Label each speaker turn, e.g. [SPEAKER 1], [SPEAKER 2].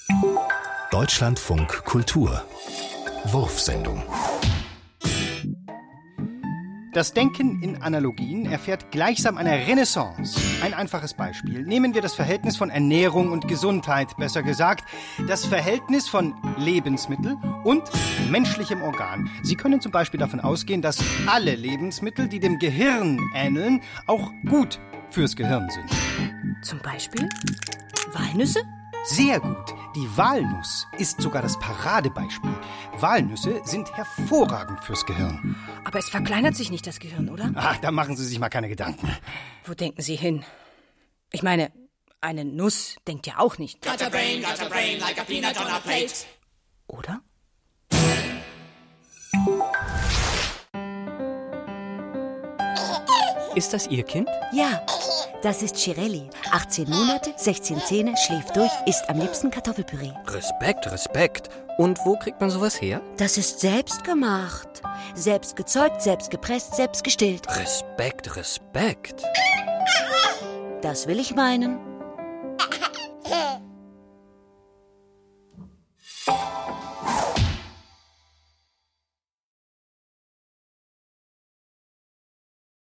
[SPEAKER 1] Deutschlandfunk Kultur Wurfsendung.
[SPEAKER 2] Das Denken in Analogien erfährt gleichsam eine Renaissance. Ein einfaches Beispiel. Nehmen wir das Verhältnis von Ernährung und Gesundheit, besser gesagt, das Verhältnis von Lebensmittel und menschlichem Organ. Sie können zum Beispiel davon ausgehen, dass alle Lebensmittel, die dem Gehirn ähneln, auch gut fürs Gehirn sind.
[SPEAKER 3] Zum Beispiel Walnüsse?
[SPEAKER 2] Sehr gut. Die Walnuss ist sogar das Paradebeispiel. Walnüsse sind hervorragend fürs Gehirn.
[SPEAKER 3] Aber es verkleinert sich nicht, das Gehirn, oder?
[SPEAKER 2] Ach, da machen Sie sich mal keine Gedanken.
[SPEAKER 3] Wo denken Sie hin? Ich meine, eine Nuss denkt ja auch nicht.
[SPEAKER 4] Got a brain like a peanut on a plate.
[SPEAKER 3] Oder?
[SPEAKER 5] Ist das Ihr Kind?
[SPEAKER 6] Ja, das ist Chirelli. 18 Monate, 16 Zähne, schläft durch, isst am liebsten Kartoffelpüree.
[SPEAKER 5] Respekt. Und wo kriegt man sowas her?
[SPEAKER 6] Das ist selbst gemacht. Selbst gezeugt, selbst gepresst, selbst gestillt.
[SPEAKER 5] Respekt.
[SPEAKER 6] Das will ich meinen.